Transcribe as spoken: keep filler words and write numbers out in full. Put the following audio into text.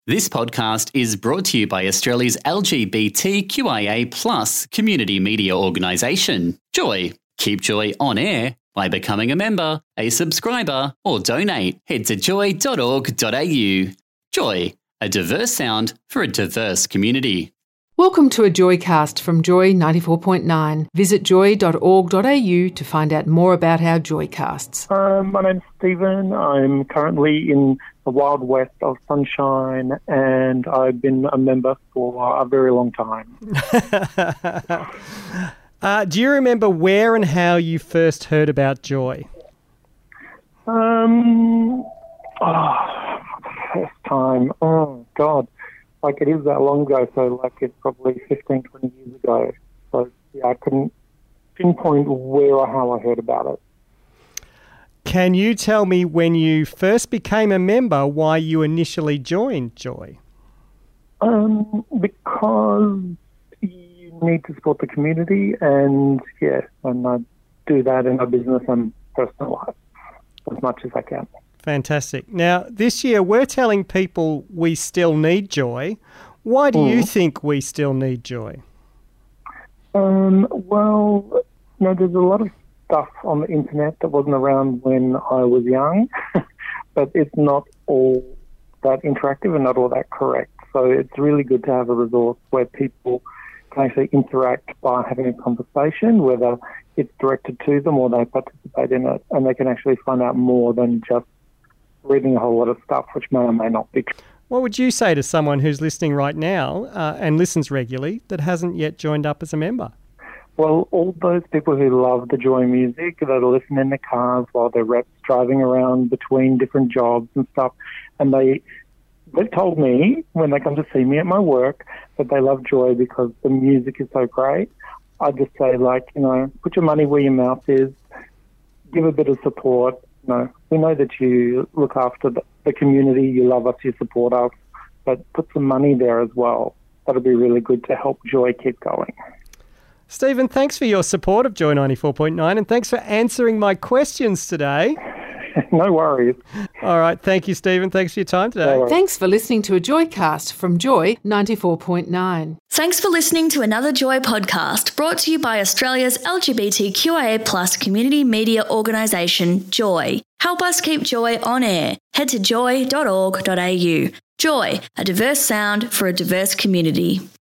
This podcast is brought to you by Australia's L G B T Q I A plus community media organisation, Joy. Keep Joy on air by becoming a member, a subscriber, or donate. Head to joy dot org dot a u. Joy, a diverse sound for a diverse community. Welcome to a Joycast from Joy ninety-four point nine. Visit joy dot org dot a u to find out more about our Joycasts. Um, my name's Stephen. I'm currently in the wild west of sunshine, and I've been a member for a very long time. uh, do you remember where and how you first heard about Joy? Um, oh, first time. Oh, God. Like, it is that long ago, so, like, it's probably fifteen, twenty years ago. So, yeah, I couldn't pinpoint where or how I heard about it. Can you tell me when you first became a member why you initially joined Joy? Um, because you need to support the community, and, yeah, and I do that in my business and personal life as much as I can. Fantastic. Now, this year we're telling people we still need Joy. Why do mm. you think we still need Joy? Um, well, you know, there's a lot of stuff on the internet that wasn't around when I was young, but it's not all that interactive and not all that correct. So it's really good to have a resource where people can actually interact by having a conversation, whether it's directed to them or they participate in it, and they can actually find out more than just reading a whole lot of stuff which may or may not be true. What would you say to someone who's listening right now uh, and listens regularly that hasn't yet joined up as a member? Well, all those people who love the Joy music, that are listening in their cars while they're reps driving around between different jobs and stuff, and they, they've told me when they come to see me at my work that they love Joy because the music is so great. I just say, like, you know, put your money where your mouth is, give a bit of support. You know, we know that you look after the, the community, you love us, you support us, but put some money there as well. That'll be really good to help Joy keep going. Stephen, thanks for your support of Joy ninety-four point nine, and thanks for answering my questions today. No worries. All right. Thank you, Stephen. Thanks for your time today. No Thanks for listening to a Joycast from Joy ninety-four point nine. Thanks for listening to another Joy podcast brought to you by Australia's L G B T Q I A plus community media organisation, Joy. Help us keep Joy on air. Head to joy dot org dot a u. Joy, a diverse sound for a diverse community.